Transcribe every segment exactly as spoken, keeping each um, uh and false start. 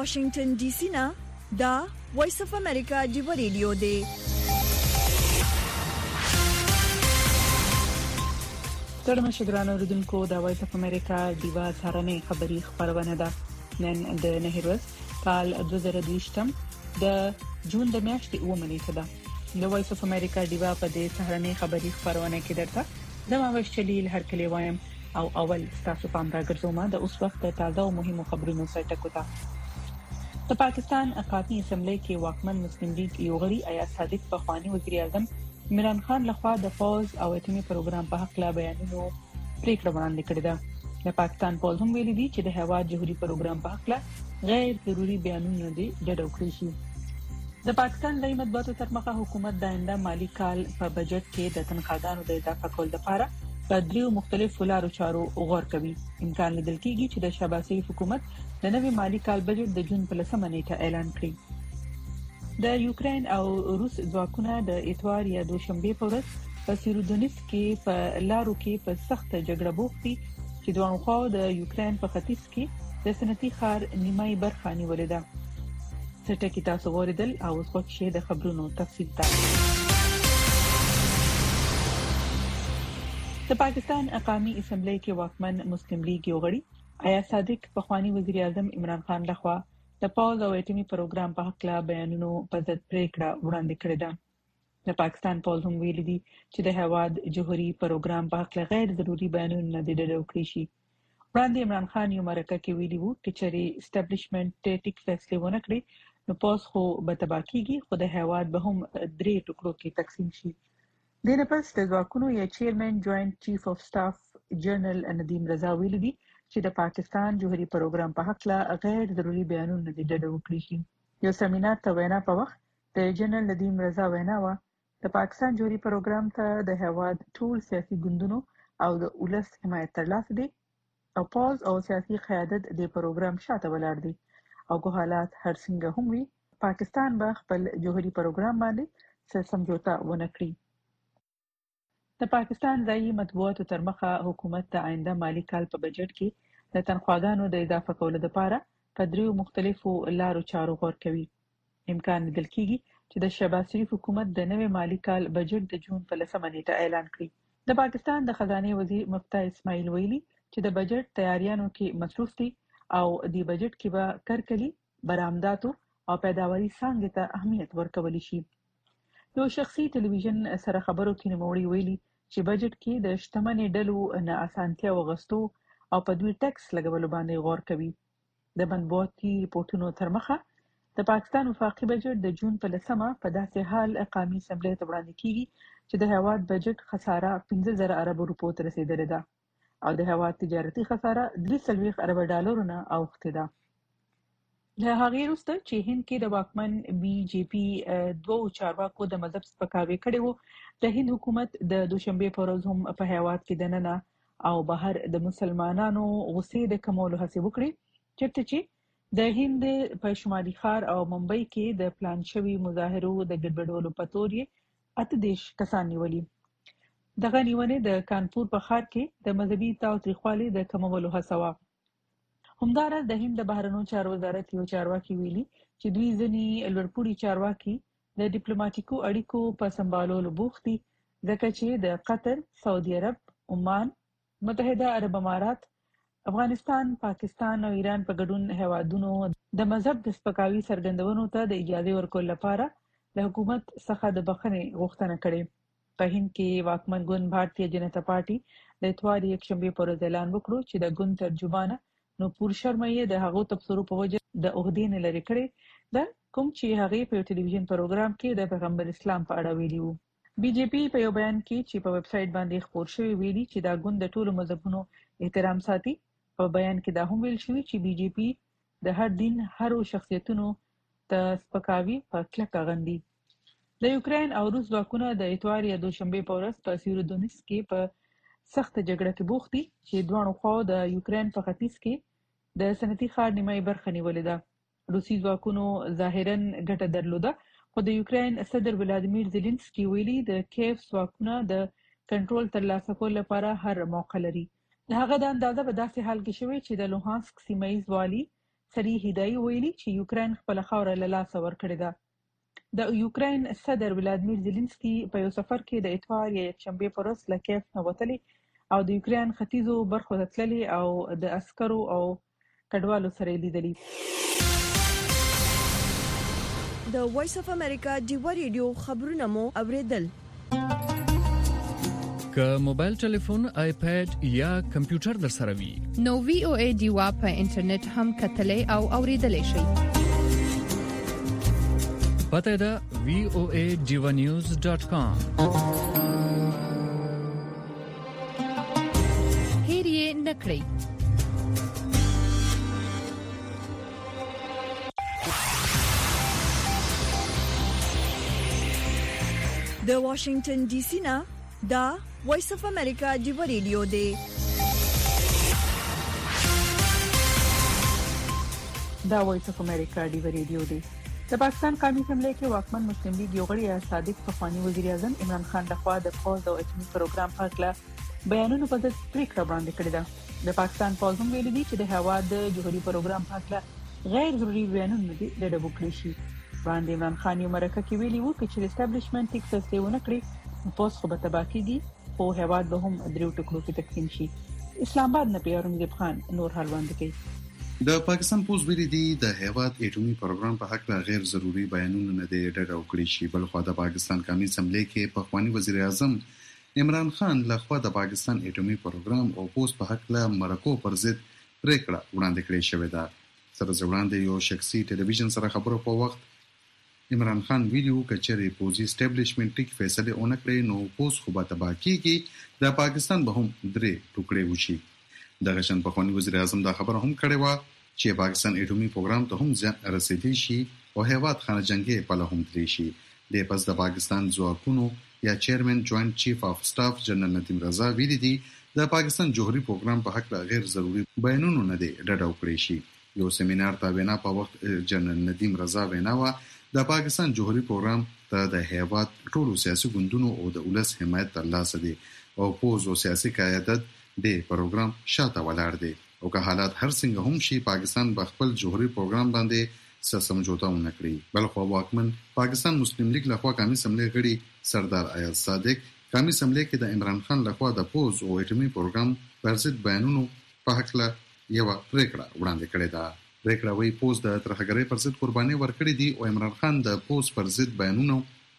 واشنگټن ډي سي نه دا وایس اف امریکا دی ریډیو دی. ستړي مشګران اوریدونکو د وایس اف امریکا دیوا سهارنۍ خبری خبرونه ده. نن د نهروز کال دوه زره دوه د جون د میاشتې اووه نیټه ده. د وایس اف امریکا دیوا په دې سهارنۍ خبری خبرونه کې درته د ماوش چلیل هر کلی وایم او اول تاسو پام راګرځوم د اوس وخت تازه او مهمو خبرونو سره ټکوتا. د پاکستان اقامي اسمبلی کې واکمن مسلم لیگ یو غړي آیا صادق پخوانی وزیر اعظم عمران خان لخوا د فوز او اتمی پروګرام په حق لا بیانونو پریکړه وړاندې کړې ده. د پاکستان پولیس هم ویلي دي چې د هواد جوهري پروګرام په حق لا غیر ضروري بیانونه دي ډډه وکړي شي. د پاکستان د مطبوعاتو تر مخه حکومت د آینده مالی کال په بجټ کې د تنخواهدارو د اضافه کول لپاره په دریو مختلفو لارو چارو غور کوي. امکان لیدل کېږي چې د شهباز شریف حکومت د نوي مالی کال بجټ د جون په لسمه نیټه اعلان کړي. د یوکرين او روس ځواکونه د اتوار یا دوشنبه په ورځ په سیرودونیس کې په لارو کې په سخت جګړه بوختي چې دوه خو د یوکرين په ختیځ کې د صنعتي ښار نیمای برخه نیولې ده. څټه کې تاسو ورېدل او اوس وخت شه د خبرونو تفصیل ته. د پاکستان اقامي اسمبلی کې واکمن مسلم لیگ یو غړي آیا صادق پخوانی وزیر اعظم عمران خان لخوا د پاوز او اتمی پروګرام په حق لا بیانونو په ضد پریکړه وړاندې کړې ده. د پاکستان پولیس هم ویلي دي چې د هواد جوهري پروګرام په حق لا غیر ضروري بیانونه د ډډه وکړي شي. وړاندې عمران خان یو مرکه کې ویلي وو چې چېرې اسټابلیشمنت ټیک فیصله ونه کړي نو پوس خو به تباکیږي خو د هواد به هم درې ټوکرو کې تقسیم شي. د نپس د ځواکونو یا چیرمن جوائنٹ چیف اف سټاف جنرال ندیم رضا ویلي دي چې د پاکستان جوهري پروګرام په حق لا غیر ضروري بیانونه د ډډه وکړي شي. یو سیمینار ته وینا په وخت د جنرال ندیم رضا وینا و د پاکستان جوهري پروګرام ته د هواد ټول سیاسي ګوندونو او د ولس حمایت ترلاسه دي او پوز او سیاسي قیادت د پروګرام شاته ولاړ دي او کو حالات هر څنګه هم وي پاکستان به خپل جوهري پروګرام باندې څه سمجھوتا ونه کړي. د پاکستان ځایي مطبوعاتو تر مخه حکومت د آینده مالی کال په بجټ کې د تنخواهدارو د اضافه کولو لپاره په دریو مختلفو لارو چارو غور کوي. امکان لیدل کېږي چې د شهباز شریف حکومت د نوي مالی کال بجټ د جون په لسمه نیټه اعلان کړي. د پاکستان د خزانه وزیر مفتاح اسماعیل ویلي چې د بجټ تیاریانو کې مصروف دي او د بجټ کې به کارکلي برآمداتو او پیداواري څنګه ته اهمیت ورکول شي. یو شخصي ټلویزیون سره خبرو کې نوموړي ویلي چې بجټ کې د شتمنۍ ډلو نه اسانتیا وغوښتو او په دوی ټیکس لګولو باندې غور کوي. د مطبوعاتي ریپورتونو تر مخه د پاکستان وفاقي بجټ د جون په لسمه په داسې حال اقامي اسمبلی ته وړاندې کیږي چې د هواد بجټ خساره پنځه زره ارب روپو ته رسیدلې ده او د هواد تجارتي خساره درې سلويخ ارب ډالرو نه اوخته ده. له هغه وروسته چې هند کې د واکمن بي جے پي دوه چارواکو د مذهب سپکاوي کړي وو د هند حکومت د دوشنبه په ورځ هم په هواد کې دننه او بهر د مسلمانانو غصې د کمولو هڅه وکړي چېرته چې د هند په شمالي ښار او ممبئی کې د پلان شوی مظاهرو د ګډوډولو په تور یې اته دیش کسان نیولي. دغه نیونه د کانپور په ښار کې د مذهبي تاوتریخوالي د کمولو هڅه و. همدارس د هند د بهرنیو چارو وزارت یو چارواکي ویلي چې دوی ځنی لوړپوړي چارواکي د ډیپلوماټیکو اړیکو په سمبالولو بوخت دي ځکه چې د قطر، سعودي عرب، عمان، متحده عرب امارات، افغانستان، پاکستان او ایران په ګډون هوادونو د مذهب د سپکاوي څرګندونو ته د اجازه ورکول لپاره د حکومت څخه د بخښنې غوښتنه کړې. په هند کې واکمن ګوند بھارتیه جنتا پارټي د اتوار یک شنبه پر ورځ اعلان وکړ چې د ګوند ترجمانه نو پور شرمه یې د هغو تبصرو په وجه د عہدې نه لري کړې د کوم چې هغه په ټلویزیون پروګرام کې د پیغمبر اسلام په اړه ویلي وو. بي جے پي په یو بیان کې چې په ویب سټ باندې خبر شوی ویلي چې دا ګوند د ټولو مذهبونو احترام ساتي. په بیان کې دا هم ویل شوی چې بي جے پي د هر دین هرو شخصیتونو ته سپکاوي په کلکه غندي. د یوکرين او روس ځواکونه د اتوار یا دوشنبه په ورځ په سیرودونیس کې په سخت جګړه کې بوخت دي چې دوه خو د یوکرين په ختیځ کې د صنعتي ښار نیمای برخه نیولې ده. روسي ځواکونو ظاهرا ګټه درلوده خو د یوکرين صدر ولادیمیر زيلنسکي ویلي د کیف ځواکونه د کنټرول ترلاسه کولو لپاره هر موقع لري. هغه د اندازه په داسې حال کې شوی چې د لوهانسک سیمه ایز والی صریح هدایي ویلي چې یوکرين خپل خاوره له لاسه ورکړې ده. د یوکرين صدر ولادیمیر زيلنسکي په یو سفر کې د اتوار یا یکشنبه پر ورځ له کیف نه وتلی او د یوکرين ختیځو برخو ته تللی او د عسکرو او کډوالو سره لیدلی. د وایس اف امریکا ډیو ریډیو خبرونه مو اوریدل. که موبایل ټلیفون، آیپاد یا کمپیوټر در سره وي نو وی او ای ډیوا په انټرنیټ هم کتلې او اوریدلې شئ. پته ده وی او ای ډیوا نیوز ډاٹ کام. هیرې نکړئ. د واشنگټن ډي سي نه دا وایس اف امریکا ډیو ریډیو دی. دا وایس اف امریکا ډیو ریډیو دی. د پاکستان قومي اسمبلی کې واکمن مسلم لیگ یو غړي صادق پخوانی وزیر اعظم عمران خان لخوا د پوز او اټومي پروګرام په اړه بیانونه په ضد پریکړه وړاندې کړې ده. د پاکستان پوز هم ویلي دي چې د هوا د جوهري پروګرام په اړه غیر ضروري بیانونه دي د ډبو کړی شي. وړاندې عمران خان یو مرکه کې ویلي وو چې اسټابلیشمنت ټیکس څه کړی پوز خو به تباہ کیږي او هواد به هم دریو ټکرو کې تقسیم شي. اسلام آباد نه پیارونګ خان نور حال وړاندې کوي. د پاکستان پوز ویلي دي د هواد اټومي پروګرام په حق له غیر ضروري بیانونه نه دی ډډه وکړي شي. بل خو د پاکستان قومي اسمبلی کې پخوانی وزیر اعظم عمران خان لخوا د پاکستان اټومي پروګرام او پوز په حق له مرکو پر ضد پریکړه وړاندې کړې شوې ده. سره ځوړاندې یو شخصي ټلویزیون سره خبرو په وخت عمران خان ویلو کچري پوزي اسټابلیشمنت ټیک فیصله اونکړي نو پوز خو به تباہ کیږي د پاکستان به هم درې ټوکړي وشي. د غشن پخوانی وزیر اعظم دا خبره هم کړې و چې پاکستان اټومي پروګرام ته هم ځان رسیدلی شي او هیواد خانه جنگي په لهم تلی شي. د پس د پاکستان ځواکونو یا چیرمن جوائنٹ چیف اف سټاف جنرال ندیم رضا ویلي دي د پاکستان جوهري پروګرام په حق غیر ضروري بیانونه نه دي ډډه وکړي شي. یو سیمینار ته وینا په وخت جنرال ندیم رضا وینا و د پاکستان جوهري پروګرام ته د هیواد ټولو سیاسي ګوندونو او د ولس حمایت ترلاسه دي او پوز او سیاسي قیادت د پروګرام شاته ولاړ دي او که حالات هر څنګه هم شي پاکستان په خپل جوهري پروګرام باندې څه سمجھوتا ونه کړی. بل خو واکمن پاکستان مسلم لیگ لخوا قومي اسمبلی غړي سردار ایاز صادق قومي اسمبلی کې د عمران خان لخوا د پوز او اټومي پروګرام پر ضد بیانونو په حق له یو پریکړه وړاندې کړې ده. پریکړه وی پوز د ترهګرۍ پر ضد قرباني ورکړې دي او عمران خان د پوز پر ضد بیانونو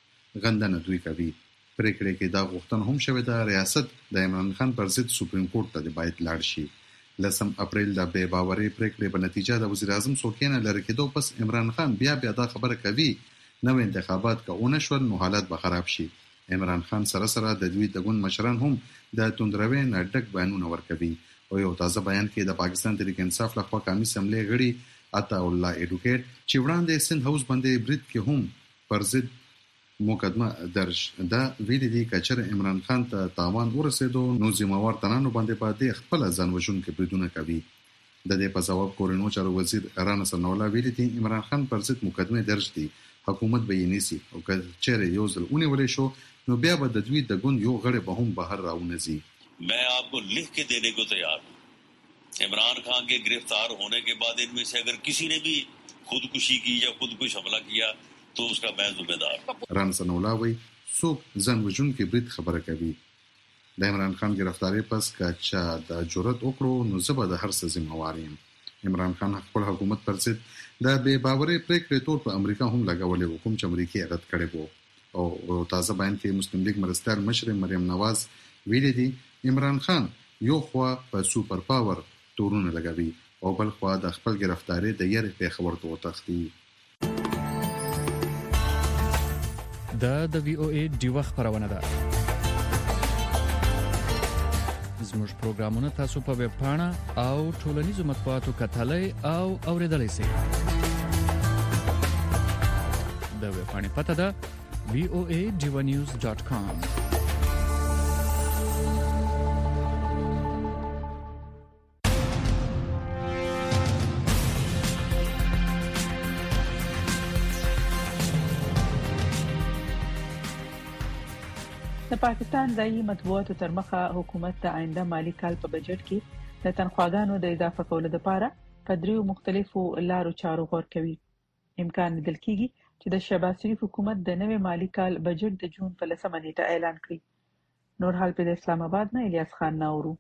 غندنه دوی کوي. پریکړه کې دا غوښتنه هم شوې ده ریاست د عمران خان پر ضد سپریم کورټ ته باید لاړ شي. لسم اپریل د بے باوري پریکړې په نتیجه د وزیر اعظم څوکینه لری کېدو پس عمران خان بیا بیا دا خبره کوي نو انتخابات کونه شول نو حالت به خراب شي. عمران خان سره سره د دوی د ګوند مشران هم د توندروي نه ډک بیانونه ورکوي او یو تازه بیان کې د پاکستان تحریک انصاف لخوا قومي اسمبلی غړي عطا الله ایډوکیټ چې وړاندې سند هاوس باندې برید کې هم پر ضد مقدمه درج دا ویلي دي کچره عمران خان ته تاوان ورسېدو نو ذمہوار تنانو باندې باندې خپل ځان وژونکو بریدونه کوي. د دې په جواب کورینو چارو وزیر رانا سنولا ویلي دي عمران خان پر ضد مقدمه درج دي حکومت به یې نیسي او کچره یو ځل اونې شو نو بیا به د دوی د ګوند یو غړي به هم بهر راونځي. मैं आपको लिख के देने को तैयार हूँ। इमरान खान के गिरफ्तार होने के बाद इनमें से अगर किसी ने भी खुदकुशी की या खुद कुछ हमला किया तो उसका मैं जिम्मेदार. رانسنولاوي څوک ځان وژونکي برید خبره کوي. د عمران خان ګرفتاری پس کچا د جرأت وکړو نو زبر د هر څه ذمہوار یم. عمران خان خپل حکومت پر ضد د بے باوري پریکړې تور په امریکا هم لګولې و کوم چې امریکای رد کړي وو او تازه بیان کې مسلم لیگ مرستیال مشر مریم نواز ویلي دي عمران خان یو خوا په سوپر پاور تورونه لګوي او بل خوا د خپل گرفتاری د یری په خبر ته وتختی. دا د وی او ای ډیو خبرونه ده. زموږ پروګرامونه تاسو په ویب پاڼه او ټولنیزو مطبوعاتو کتلای او اوریدلای شئ. د ویب پاڼې پته ده وی او ای ډیو نیوز ډاٹ کام. د پاکستان ځایي مطبوعاتو تر مخه حکومت د آینده مالی کال په بجټ کې د تنخواګانو د اضافه کولو لپاره په دریو مختلفو لارو چارو غور کوي. امکان لیدل کېږي چې د شهباز شریف حکومت د نوي مالی کال بجټ د جون په لسمه نیټه اعلان کړي. نور حال په اسلام آباد نه الیاس خان ناورو.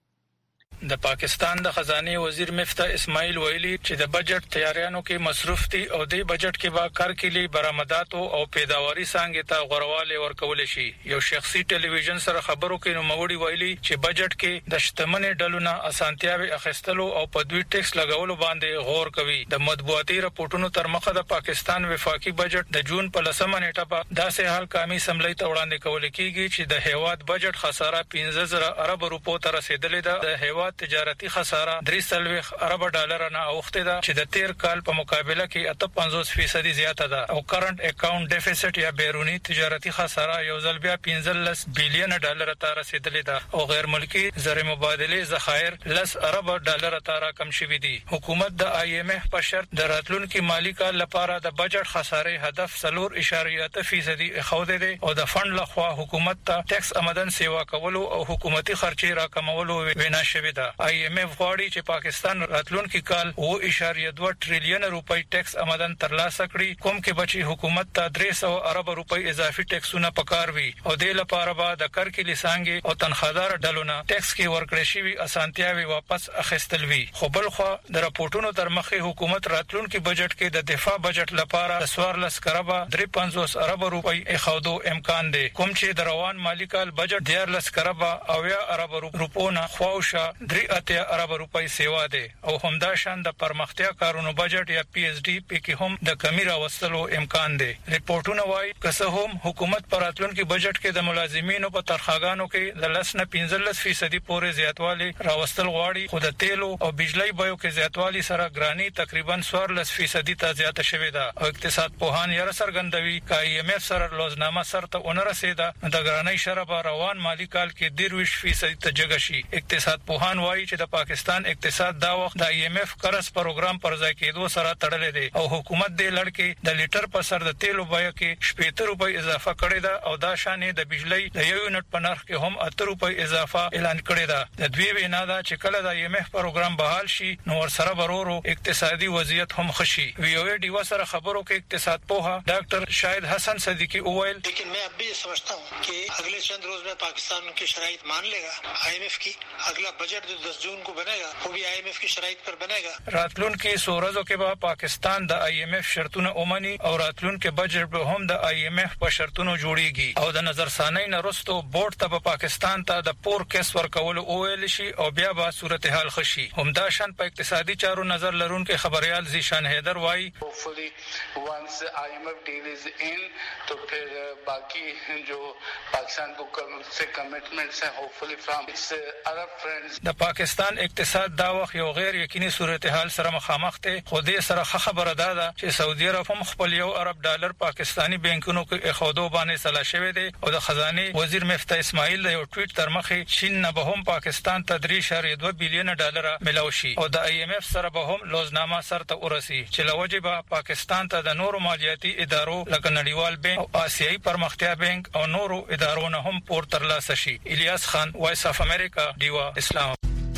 د پاکستان د خزانه وزیر مفتاح اسماعیل ویلي چې د بجټ تیاریانو کې مصرف دي او د بجټ کې با کارکلي برآمدات او پیداواري څنګه ته غوړواله ورکول شي. یو شخصي ټلویزیون سره خبرو کې نوموړي ویلي چې بجټ کې د شتمنۍ ډلونه اسانتیاوي اخیستلو او په دوی ټیکس لګولو باندې غور کوي. د مطبوعاتي راپورټونو تر مخه د پاکستان وفاقي بجټ د جون په لسمه نیټه په داسې حال قامي سملې ته وړاندې کول کېږي چې د هیواد بجټ خساره پنځه زره ارب روپو ته رسیدلې ده. د هیواد تجارتي خساره درې سلويخ ارب ډالر نه اوخته ده چې د تیر کال په مقابله کې اته پنځوس فیصد زیاته ده او کرنٹ اکاونټ ډیفیسټ یا بیرونی تجارتي خساره یو ځل بیا پنځلس بلین ډالر ته رسیدلې ده او غیر ملکی زر مبادله ذخایر لس ارب ډالر ته راکم شوې دي. حکومت د آی ایم ایف په شرط د راتلونکي مالی کال لپاره د بجټ خساره هدف صفر اشاریه اته فیصد خوده ده او د فند لخوا حکومت ته ټیکس آمدن سیوا کولو او حکومتي خرچي راکمولو وینا شوې ده. آی ایم ایف غواړي چې پاکستان راتلونکي کال اوه اشاریه دوه ټریلیون روپۍ ټیکس آمدن ترلاسه کړي کوم کې بچي حکومت ته درې سوه ارب روپۍ اضافي ټیکسونه پکار وي او د لپاره به د کرکلي څنګه او تنخوادار ډلونه ټیکس کې ورکړې شوی اسانتیاوي واپس اخیستل وي. خو بل خو د راپورټونو تر مخه حکومت راتلونکي بجټ کې د دفاع بجټ لپاره د څوارلس کربه درې پنځوس ارب روپۍ اخودو امکان دی کوم چې د روان مالی کال بجټ دیارلس کربه او یا ارب روپو نه خواوشه درې اتیا ارب روپۍ سیوا ده او همدا شان د پرمختیا کارونو بجټ یا پی ایچ ډی پی کې هم د کمی راوستلو امکان دی. ریپورتونه وايي که څه هم حکومت پر راتلونکي بجټ کې د ملازمینو په تنخواګانو کې د لس نه پنځلس فیصد پورې زیاتوالی راوستل غواړي خو د تیلو او بجلی بیو کې زیاتوالی سره ګرانی تقریبا څوارلس فیصد ته زیاته شوې ده او اقتصاد پوهان یې سرګندوي چې آی ایم ایف سره لوزنامه سره ته ونه رسیده د ګرانی شراب روان مالی کال کې درویش فیصد ته جګ شي. اقتصاد پوهان وايي چې د پاکستان اقتصاد دا وخت د آی ایم ایف قرض پروګرام پر ځای کېدو سره تړلې دی او حکومت د لړکې د لیټر په سر د تیلو بیه کې شپږ روپۍ اضافه کړې ده او دا شانې د بجلی د یو یونټ په نرخ کې هم اته روپۍ اضافه اعلان کړې ده. د دوی وینا ده چې کله د آی ایم ایف پروګرام بحال شي نو ورسره ورورو اقتصادي وضعیت هم خشي. وی او ای ډی سره خبرو کې اقتصاد پوها ډاکټر شاهد حسن صدیقی اویل لیکن मैं अब भी समझता हूं कि अगले चंद रोज में पाकिस्तान की शराइत मान लेगा. आई एम एफ की अगला बजट जो दस जून को बनेगा वो भी आई एम एफ की शराइत पर बनेगा. راتلونکي سورزو کې به پاکستان د آی ایم ایف شرطونه اومني او راتلونکي بجټ به هم د آی ایم ایف په شرطونو جوړیږي او د نظرثانۍ نرستو بورډ ته په پاکستان ته د پور کیس ورکول اویل شي او بیا به صورتحال خشي. همدا شان په اقتصادي چارو نظر لرونکي خبريال زیشان حیدر وایي hopefully once I M F deal is in तो फिर बाकी जो पाकिस्तान को से कमिटमेंट्स हैं hopefully from its Arab friends. د پاکستان اقتصاد دا وخت یو غیر یقیني صورتحال سره مخامخ دی خو دې سره خبره ده چې سعودي عرب هم خپل یو ارب ډالر پاکستانی بانکونو کې اخودو باندې سلا شوی دی او د خزانه وزیر مفتاح اسماعیل د یو ټویټ تر مخه چین نه به هم پاکستان ته درې اشاریه دوه بلین ډالر ملاوي شي او د آی ایم ایف سره به هم لوزنامه سره ورسي چې لوجبه پاکستان ته د نورو مالیاتي ادارو لکه نړیوال بانک او آسیایي پرمختیا بانک او نورو ادارو نه هم پور ترلاسه شي. الیاس خان وایس اف امریکا دیوا اسلام.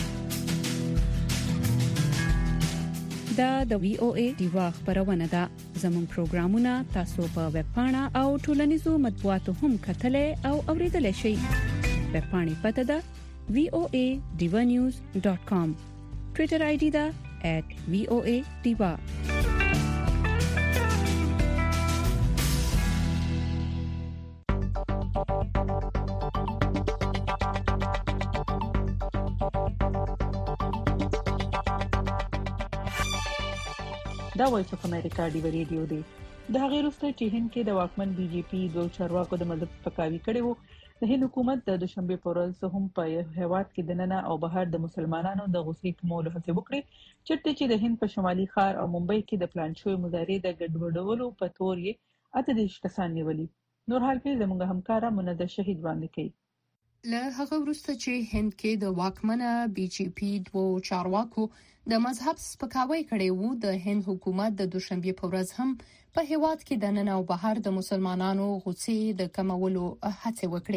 دا د وی او ای دیوا خبرونه ده. زموږ پروګرامونه تاسو په ویب پاڼه او ټولنیزو مطبوعاتو هم کتلې او اوریدلای شئ. ویب پاڼې پته ده وی او ای diva news dot com. ټوئیټر آی ډي ده at v o a diva. دا وایس اف امریکا دی ریډیو دی. د هغې وروسته چې هند کې د واکمن بي جے پی دوه چارواکو د مذهب پکاوي کړي وو د هند حکومت د دوشنبه پر ورځ هم په هیواد کې د نننه او بهر د مسلمانانو د غوسې کمولو هڅه وکړي چې چې د هند په شمالي ښار او ممبئی کې د پلان شوی مظاهرې د ګډوډولو په تور یې اته د کسان نیولي. نور حال په زموږ همکارا منده شهید باندې کوي. له هغه وروسته چې هند کې د واکمنه بي جے پی دوه چارواکو د مذهب سپکاوی کړي وو د هند حکومت د دوشنبه په ورځ هم په هیواد کې د نن او بهر د مسلمانانو غوسې د کمولو هڅه وکړي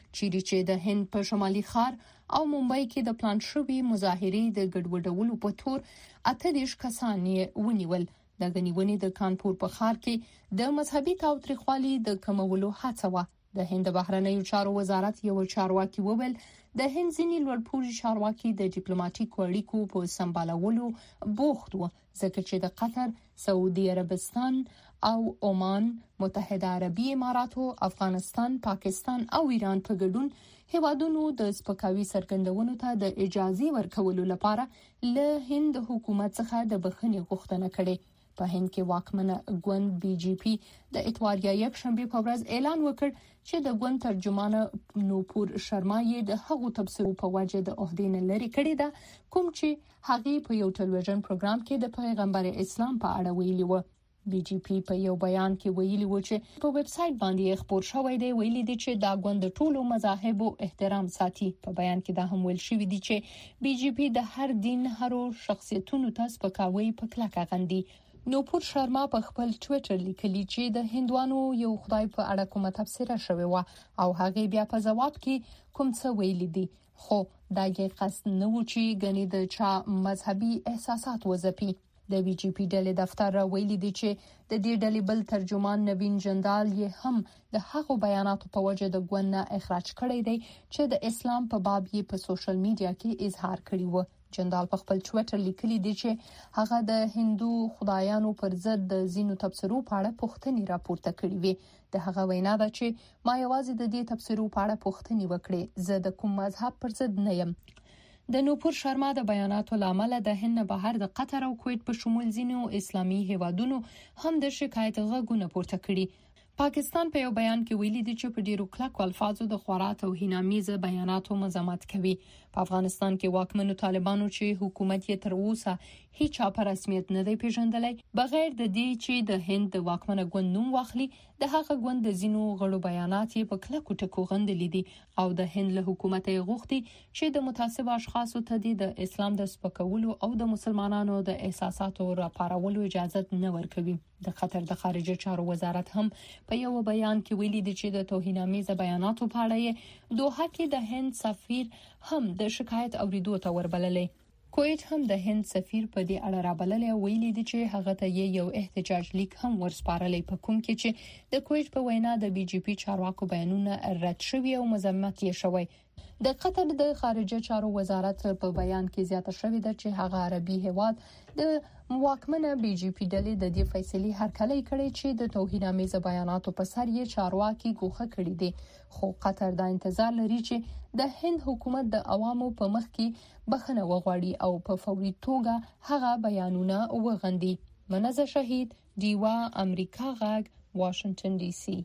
چیرې چې د هند په شمالي ښار او ممبئی کې د پلان شوی مظاهرې د ګډوډولو په تور اته دیش کسان یې ونیول. د غنیونې د کانپور په ښار کې د مذهبي تاوتریخوالي د کمولو هڅه و. د هند بهرنیو چارو وزارت یو چارواکي وویل د هند ځینې لوړپوړي چارواکي د ډیپلوماټیکو اړیکو په سمبالولو بوخت وو ځکه چې د قطر، سعودي عربستان او عمان، متحده عربي اماراتو، افغانستان، پاکستان او ایران په ګډون هیوادونو د سپکاوي څرګندونو ته د اجازه ورکولو لپاره له هند حکومت څخه د بخښنې غوښتنه کړې. په هند کې واکمنه ګوند بي جي پی د اتواریا یک شنبه په ورځ اعلان وکړ چې د ګوند ترجمان نوپور شرما یې د هغو تبصرو په وجه د عہدې نه لري کړې ده کوم چې هغه په یو ټلویزیون پروګرام کې د پیغمبر اسلام په اړه ویلي و. بي جي پی په یو بیان کې ویلي و چې په ویب سټ باندې خبر شوی دی ویلي دي چې دا ګوند ټولو مذاهبو احترام ساتي. په بیان کې دا هم ویل شوی دی چې بي جي پی د هر دین هرو شخصیتونو ته سپکاوی په کلکه غندي. نوپور شرما په خپل ټوئیټر لیکلی چې د هندوانو یو خدای په اړه کومه تفسیر شوی و او هغه بیا په جواب کې کوم څه ویلي دي خو دا یې قصد نه و چې غني د چا مذهبي احساسات وځپي. د بي جي پی ډلې دفتر ویلي دی چې د دې ډلې بل ترجمان نوین جندال یې هم د هغو بیاناتو په وجه د ګوند نه اخراج کړی دی چې د اسلام په باب یې په سوشل میډیا کې اظهار کړی و. جندال په خپل ټوئیټر لیکلی دی چې هغه د هندو خدایانو پر ضد د زینو تبصرو په اړه پوښتنې راپورته کړې وي. د هغه وینا ده چې ما یوازې د دې تبصرو په اړه پوښتنې وکړې، زه د کوم مذهب پر ضد نه یم. د نوپور شرما د بیاناتو لامل د هند بهر د قطر او کویت په شمول ځینو اسلامي هیوادونو هم د شکایت غږونه پورته کړي. پاکستان په یو بیان کې ویلي دی چې په ډیرو کلکو الفاظو د خورا توهینامیزه بیاناتو مزاحمت کوي. په افغانستان کې واکمنو طالبانو چې حکومت یې تر اوسه هیڅ په رسمیت نه دی پیژندلی بغیر د دې چې د هند د واکمنه ګوند نوم واخلي د هغه ګوند د زینو غړو بیانات یې په کلکو ټکو غندلي دي او د هند له حکومت یې غوښتي چې د متعصب اشخاصو ته د اسلام د سپکولو او د مسلمانانو د احساساتو راپارولو اجازه نه ورکوي. د قطر د خارجه چارو وزارت هم په یو بیان کې ویلي دی چې د توهینامیزه بیاناتو په اړه یې دوحه کې د هند سفیر هم د شکایت اوریدو ته وربللې. کویت هم د هند سفیر په دې اړه رابللې ویلي دی چې هغه ته یو احتجاج لیک هم ورسپارلې په کوم کې چې د کویت په وینا د بي جي پی چارواکو بیانونه رد شوی او مذمت یې شوی. د قطر د خارجه چارو وزارت په بیان کې زیاته شوې ده چې هغه عربي هیواد د واکمنه بي جي پی ډلې د دې فیصلې هرکلی کړي چې د توهینامیزه بیاناتو په سر یې چارواکي ګوښه کړي دي. خو قطر دا انتظار لري چې د هند حکومت د عوامو په مخ کې بخښنه وغواړي او په فوري توګه هغه بیانونه وغندي. منزه شهید، دیوا امریکا غږ، واشنگټن ډي سي.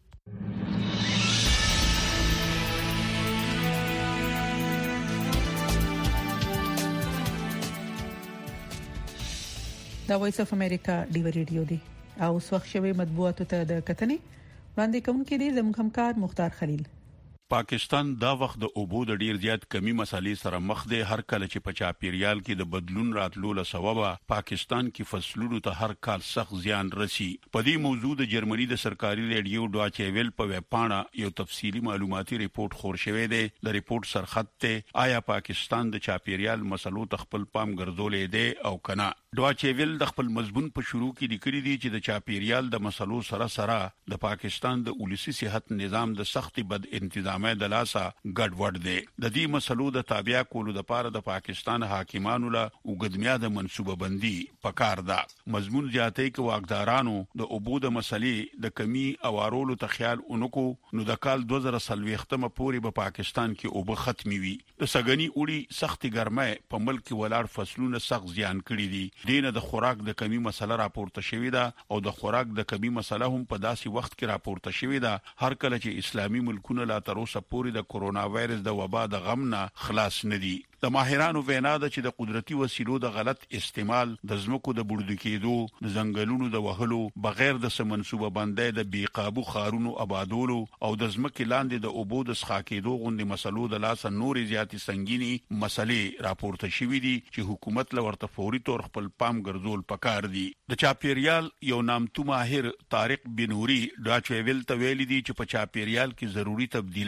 دا وایس اف امریکا ډیو ریډیو دی او وسوخ شوی مطبوعاتو ته د کتنې وړاندې کوونکې دي زموږ همکار مختار خلیل. پاکستان دا وخت د اوبو د ډیر زیات کمی مسالې سره مخ دی. هر کله چې په چاپیریال کې د بدلون راتلو له سببه پاکستان کې فصلونو ته هر کال سخت زیان رسی. په دې موضوع د جرمني د سرکاري ریډیو ډاچ ویل په ویب پاڼه یو تفصیلی معلوماتي ریپورت خور شوی دی. د ریپورت سرخط ته آیا پاکستان د چاپیریال مسلو ته خپل پام ګرځولې دی او کنه. ډاچ ویل د خپل مضمون په شروع کې لیکلي دي چې د چاپیریال د مسلو سره سره د پاکستان د ولسی صحت نظام د سختي بد انتظام د لاسه ګډوډ دی. د دې مسلو د تابع کولو لپاره د پاکستان حاکمانو له وګدمیاده منصوبه بندي پکار ده. مضمون زیاتې کې واقدارانو د اوبو د مسلې د کمی اوارولو ته خیال اونکو نو د کال دوه زره څلوېښتمه پورې په پاکستان کې اوبه ختمي وي. د سګنی اوړي سختي ګرمه په ملک ولاړ فصلونه سخت زیان کړی دي. دینه د خوراک د کمی مسله راپورته شوې ده او د خوراک د کمی مسله هم په داسې وخت کې راپورته شوې ده هر کله چې اسلامي ملکونه لا تر اوسه پورې د کورونا وایرس د وبا د غم نه خلاص نه دي. د ماهرانو وینا ده چې د قدرتي وسیلو د غلط استعمال د زمکو د بوړد کېدو د ځنګلونو د وهلو بغیر د سمنسوبه بندۍ د بی قابو خارونو آبادولو او د زمکې لاندې د اوبو د ښخا کېدو غوندې مسلو د لاس نورې زیاتې سنگینی مسلې راپورته شوې دي چې حکومت لورته فوري تور خپل پام ګرځول پکار دي. د چاپیریال یو نامتو ماهر طارق بنوري ډاچ ویل ته ویلي دي چې په چاپیریال کې ضروری تبدیلی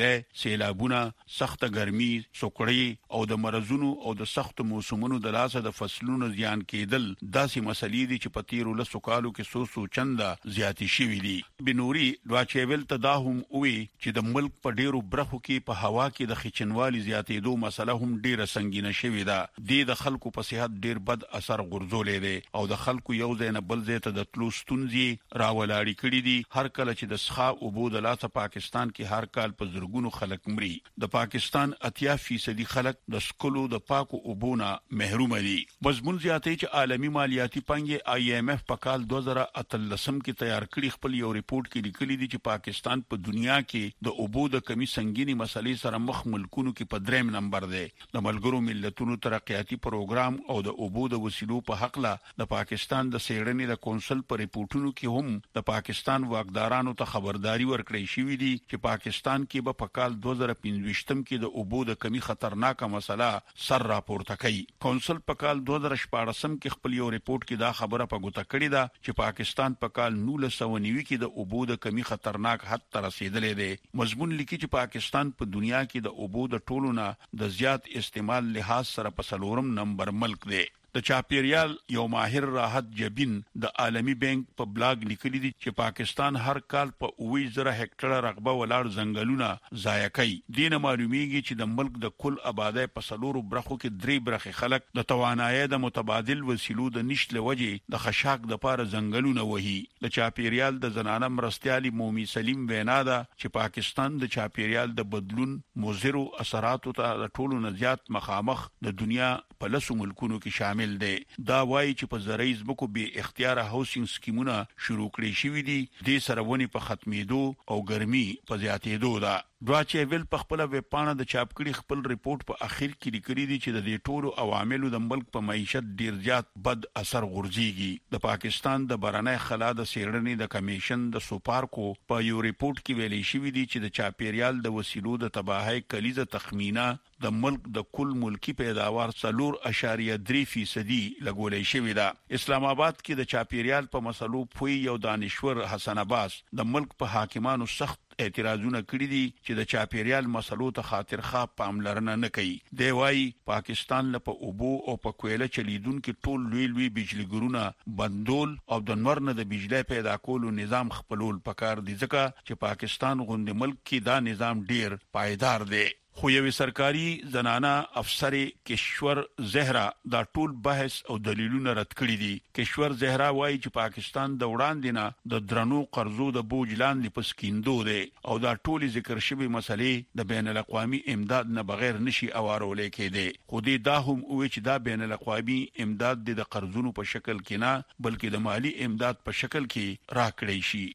زلزلې، سیلابونه، سخت ګرمي، سوکړې او د مرزونو او د سخت موسمونو د لاسه د فصلونو زیان کېدل داسې مسلې دي چې په تیرو لسو کالو کې سو سو چنده زیاتې شوې دي. بنوري ډواچېول تداهم وی چې د ملک په ډیرو برخو کې په هوا کې د خچنوالي زیاتېدو مسله هم ډیره سنگینه شوې ده. د خلکو په صحت ډیر بد اثر غورځولې دي او د خلکو یو ځای نه بل ځای ته د تلو ستونزې راولاړې کړې دي. هر کله چې د ښا اوبو د لاسه پاکستان کې هر کال په زرګونو خلک مري. د پاکستان اتیا فیصدي خلک د سکلو د پاکو اوبو نه محروم دي. مضمون زیاتې چې عالمی مالیاتي پنګ آی ایم ایف په کال دوه زره اتلسم کې تیار کړی خپل یو ریپورت کې لیکلي دي چې پاکستان په دنیا کې د اوبو د کمی سنگینی مسلې سره مخ ملکونو کې په دریم نمبر دی. د ملګرو ملتونو ترقیاتي پروګرام او د اوبو د وسیلو په حق له د پاکستان د سیړنې د کونسل پر ریپورتونو کې هم د پاکستان واکدارانو ته خبرداري ورکړې شوې دي چې پاکستان کې به په کال دوه زره پنځوستم کې د اوبو د کمی خطرناکه مسله سر راپورته کوي. کونسل په کال دوه زره شپږم کې خپل یو ریپورت کې دا خبره په ګوته کړې ده چې پاکستان په کال نولس سوه نوي کې د اوبو د کمی خطرناک حد ته رسیدلې ده. مضمون لیکي چې پاکستان په دنیا کې د اوبو د ټولو نه د زیات استعمال لحاظ سره په څلورم نمبر ملک دی. د چاپیریال یو ماهر راحت جبین د عالمی بانک په بلاګ لیکلي دي چې پاکستان هر کال په اووه زره هکټره رقبه ولاړ ځنګلونه ضایع کوي. دینه معلومیږي چې د ملک د کل آبادی په سلورو برخو کې درې برخې خلک د توانایي د متبادل وسیلو د نشټ لوجې د خشاک د پاره ځنګلونه وهي. د چاپیریال د زنانه مرستيالي مومي سلیم وینا ده چې پاکستان د چاپیریال د بدلون مضرو اثراتو ته د ټولو نه زیات مخامخ د دنیا په لسو ملکونو کې شامل دی. دا وایي چې په زرعي ځمکو به اختیار هاوسینګ سکیمونه شروع کړي شوي دي. د سرونی په ختمېدو او ګرمي په زیاتېدو ده. ډواچېول په خپل ویب پاڼه د چاپ کړي خپل ریپورت په اخر کې لیکلي دي چې د دې ټولو عواملو د ملک په معیشت ډیر زیات بد اثر غورځيږي. د پاکستان د بهرنی خلا د سیړنې د کمیشن د سوپارکو په یو ریپورت کې ویلي شوی دی چې د چاپیریال د وسیلو د تباہی کلیزه تخمینه د ملک د کل ملکی پیداوار څلور اشاریه درې فیصدي لګولې شوې ده. اسلام آباد کې د چاپیریال په مسلو پوی یو دانشور حسن عباس د ملک په حاکمانو سخت اعتراضونه کړی دي چې د چاپیریال مسلو ته خاطر خواه پاملرنه نه کوي. دی وايي پاکستان له په اوبو او په کویله چلیدون کې ټول لوی لوی بجلی ګرونه بندول او د نور نه د بجلی پیدا کولو نظام خپلول پکار دي ځکه چې پاکستان غوندې ملک کې دا نظام ډیر پایدار دی. خو یو سرکاري زنانه افسر کشور زهرا دا ټول بحث او دلیلونه رد کړی دي. کشور زهرا وایي چې پاکستان د وړاندې نه د درنو قرضو د بوج لاندې پسکیندو دی او دا ټول ذکر شوی مسلې د بین الاقوامي امداد نه بغیر نشي اوارولې کېدي. خو دې دا هم وایي چې دا بین الاقوامي امداد د قرضونو په شکل کې نه بلکې د مالی امداد په شکل کې راکړی شي.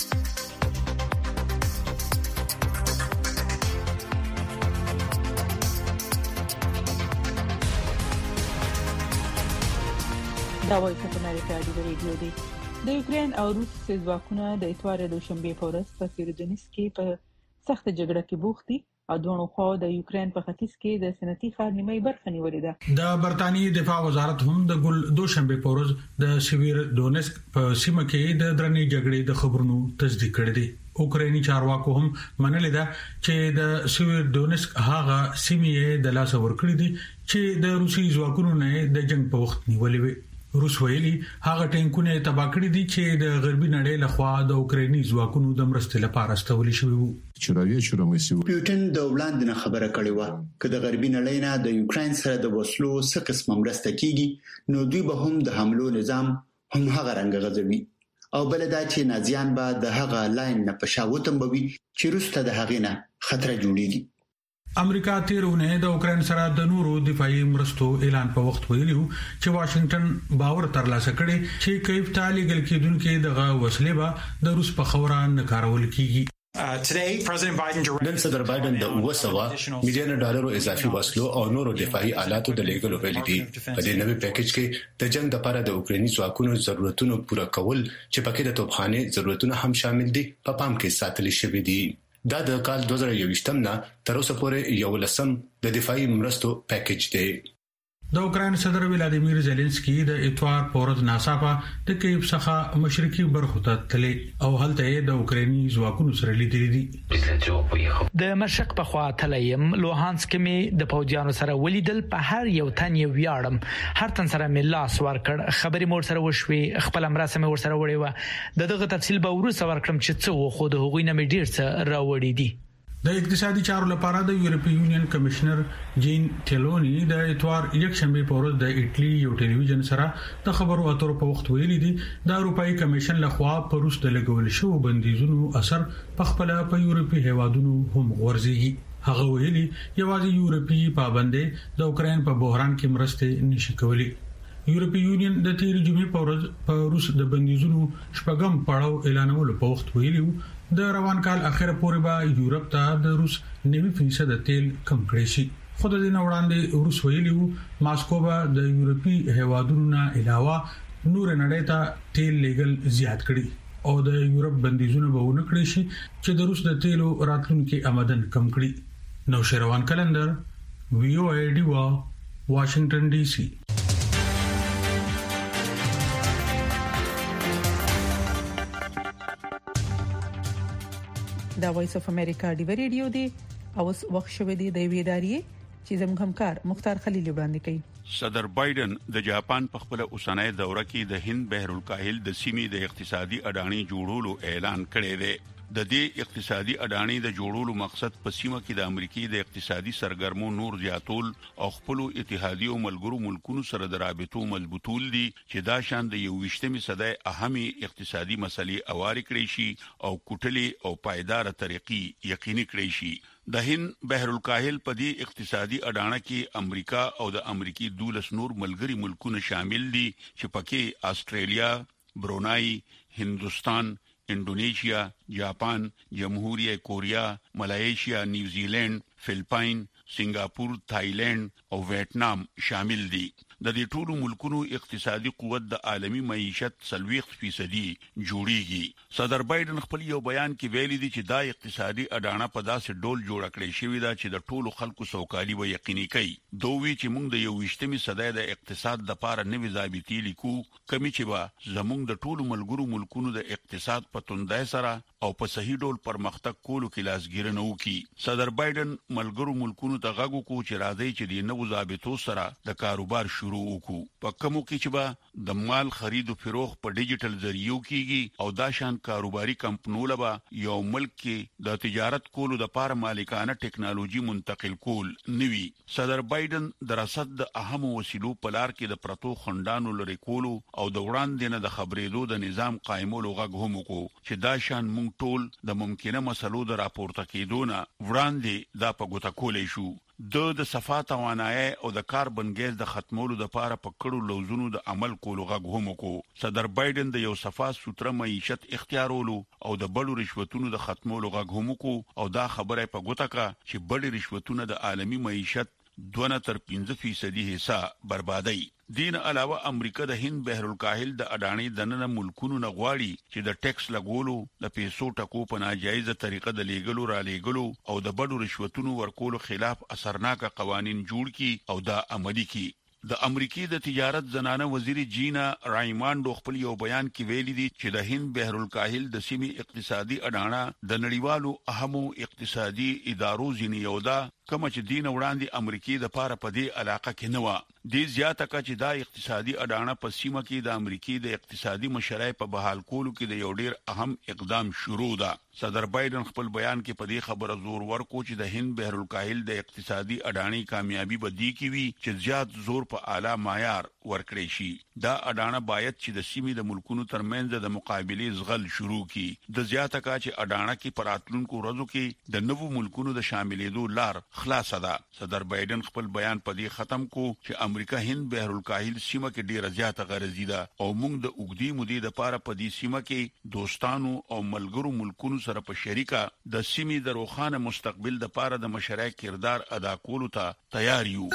دا وایي چې په امریکا د ریډیو دی د یوکرين او روس ځواکونه د اتوار د دوشنبه په ورځ په سیرودنیس کې په سخت جګړه کې بوخت دي او دوه خو د یوکرين په ختیځ کې د صنعتي ښار نیمه برخه نیولې ده. د برتانیې دفاع وزارت هم د ګل دوشنبه په ورځ د سیرودنیس په سیمه کې د درنې جګړې د خبرونو تصدیق کړی دی. اوکراني چارواکو هم منلې ده چې د سیرودنیس هغه سیمه د لاس ور کړی دي چې د روسي ځواکونو نه د جنگ په وخت نیولې وي. روس ویلي هغه ټینکونه تباہ کړی دي چې د غربي نړۍ لخوا د اوکراني ځواکونو د مرستې لپاره استول شوی وو. پیوټن د وړاندې نه خبره کړې و چې د غربي نړۍ نه د یوکرين سره د وسلو څخه قسم مرسته کیږي نو دوی به هم د حملو نظام هم هغه رنګ غځوي او بل دا چې نازیان به د هغه لاین نه پښاوتم بوي چې روس ته د هغې نه خطر جوړیږي. امریکا تیرونه د اوکرين سره د نورو دفاعي مرستو اعلان په وخت ویلو چې واشنگټن باور ترلاسه کړي چې کیف تعالی ګل کېدونکو دغه وسلې به د روس په خوران نه کارول کیږي. نن صدر بایدن د اوه سوه میلیون ډالرو اضافي وسلو او نورو دفاعي آلاتو د لېږلو ویلي دي. په دې نوي پیکیج کې د جنگ لپاره د اوکراني ځواکونو ضرورتونو پوره کول چې پکې د توپخانه ضرورتونه هم شامل دي په پام کې ساتل شوی دي. دا د کال دوه زره یوویشت نه تر اوسه پورې یو لسم د دفاعي مرستو پیکیج دی. د اوکرين صدر ولادیمیر زيلنسکي د اتوار پورز ناصافه د کیف څخه مشرقي برخو ته تللی او هلته د اوکراني ځواکونو سره لیدلې دي. د مشرق په خوا تلیم لوهانسک کې د پوځیانو سره ولیدل، په هر یو تن یو ویاړم، هر تن سره مې لاس ورکړ، خبرې مور سره وشوي، خپل مرسته مې ور سره وړې و. د دغه تفصیل به ورسره ورکړم چې څه و، خو د هغوی نه مې ډیر څه راوړې دي. د اقتصادي چارو لپاره د یورپی یونین کمشنر جین ټیلونی د اتوار یک شنبه په ورځ د ایټلی یو ټلویزیون سره د خبرو اترو په وخت ویلي دي د اروپאי کمیشن لخوا په روس د لګول شو بندیزونو اثر په خپل په یورپی هیوادونو هم ورزيږي. هغه ویلي یوازې یورپی پابندې د اوکرين په بحران کې مرسته نشي کولی. یورپی یونین د تیر جمعې په ورځ په روس د بندیزونو شپږم پړاو اعلانولو په وخت ویلي د روان کال اخر پورې به یورپ ته د روس نوي فیصد تیل کم کړی شي. خو د دې وړاندې روس ویلي وو ماسکو به د یورپی هیوادونو نه علاوه نور نړۍ ته تیل لیګل زیات کړي او د یورپ بندیزونه به ونه کړی شي چې د روس د تیلو راتلونکو آمدن کم کړي. نو شروان کلندر وی او ای ډی وا واشنگټن ډي سي. دا وایس اف امریکا دی ریډیو دی او اوس وخت شوه دی د ویداریه چې زموږ همکار مختار خلیل وړاندې کوي. صدر بایدن د جاپان په خپل اوسنۍ دوره کې د هند بحر الکاهل د سیمې د اقتصادي اډانی جوړولو اعلان کړی دی. د دې اقتصادي اډانی د جوړولو مقصد په سیمه کې د امریکای د اقتصادي سرګرمو نور زیاتول او خپل اتحادیې او ملګرو ملکونو سره د رابطو مضبوطول دي چې دا شان د یو ویشتمې صدۍ اهمي اقتصادي مسلې اواري کړی شي او کوټلي او پایدار طریقې یقیني کړی شي. د هند بحر الکاهل په دې اقتصادي اډانه کې امریکا او د امریکای دولس نور ملګری ملکونه شامل دي چې پکې استرالیا، برونائی، هندستان، انډونیشیا، جاپان، جمهوریه کوریا، ملایشیا، نیوزیلند، فلپاین، سنگاپور، تایلند او ویتنام شامل دي. د دې ټولو ملکونو اقتصادي قوت د عالمی معیشت سلويخت فیصدي جوړیږي. صدر بایدن خپل یو بیان کې ویلي دي چې دا اقتصادي اډانه په داسې ډول جوړ کړی شوی دا چې د ټولو خلکو سوکالي و یقیني کوي. دوی چې موږ د یو ویشتمې صدۍ د اقتصاد د لپاره نوې ضابطې لیکو کمی چې با زموږ د ټولو ملګرو ملکونو د اقتصاد په توندۍ سره او په صحیح ډول پرمختګ کولو کې لاسګیرنه وکړي. صدر بایدن ملګرو ملکونو ته غږ وکړ چې راځي چې د نوو ضابطو سره د کاروبار شروع وکړو. په کومو کې چې با د مال خرید او فروخت په ډیجیټل ذریعو کیږي او دا شان کاروباري کمپنیو لبا یو ملک کې د تجارت کولو د لپاره مالکانه ټکنالوژي منتقل کول نوي. صدر بایدن د رصد د اهمو وسیلو په لار کې د پرتو خندانو لري کولو او د وړاندې نه د خبرېدو د نظام قائمولو غږ هم وکړو چې دا شان مونږ ټول د ممکنه مسلو د راپورته کېدو نه وړاندې دا په ګوته کولای شو. د د صفا توانایي او د کاربن ګاز د ختمولو د لپاره په کړو لوزونو د عمل کولو غږ هم وکړو. صدر بایدن د یو صفا سوتره معیشت اختیارولو او د بډو رشوتونو د ختمولو غږ هم وکړو او دا خبره په ګوته کا چې بډې رشوتونه د عالمی معیشت دونه تر پنځه فیصدي حصہ بربادي. دین علاوه امریکا د هند بحر الکاهل د اډانی دننه ملکونو نه غواړي چې د ټیکس لګولو، د پیسو ټکو په ناجایزه طریقه د لیګلو را لیګلو او د بډو رشوتونو ورکولو خلاف اثرناک قوانين جوړ کړي او دا عملي کړي. د امریکای د تجارت زنانه وزیر جینا رایمانډو خپل یو بیان کې ویلي دي چې د هند بحر الکاهل د سیمې اقتصادي اډانه د نړیوالو اهمو اقتصادي ادارو ځینې یو ده کوم چې دین وړاندې امریکای د پاره په دې علاقه کې نه و. د زیاته کا چې دا اقتصادي اډانه په سیمه کې د امریکای د اقتصادي مشرۍ په بحال کولو کې د یو ډیر اهم اقدام شروع ده. صدر بایدن خپل بیان کې په دې خبره زور ورکو چې د هند بحر الکاهل د اقتصادي اډانی کامیابی به دی کی وي چې زیات زور په اعلی معیار ورکړي شي. دا اډانه باید چې د سیمې د ملکونو ترمنځ د مقابله زغل شروع کی. د زیاته کا چې اډانه کې پراتلونکو ورځو کې د نوو ملکونو د شاملېدو لار خلاصه ده. صدر بایدن خپل بیان په دې ختم کو چې امریکا هند بحر الکاهل سیمه کې ډیره زیاته غرضی ده او موږ د اوګدي مودې د پاره په دې سیمه کې دوستانو او ملګرو ملکونو سره په شریکه د سیمې د روخانه مستقبل د پاره د مشرعي کردار ادا کولو ته تیار یو.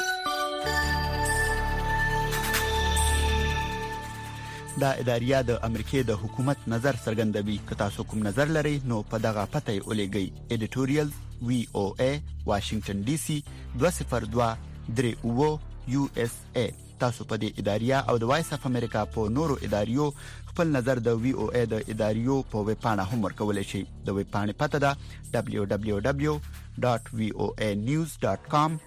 دا اداریه د امریکای د حکومت نظر څرګندوي. که تاسو کوم نظر لرئ نو په دغه پته ولېږئ. ایډیټوریال وی او ای واشنگټن ډي سي دوه صفر دوه درې اوه یو اس ای. تاسو په دې اداریه او د وایس اف امریکا په نورو اداریو خپل نظر د وی او ای د اداریو په ویب پاڼه هم ورکولای شئ. د ویب پاڼې پته ده دبلیو دبلیو دبلیو ډاټ وی او ای نیوز ډاټ کام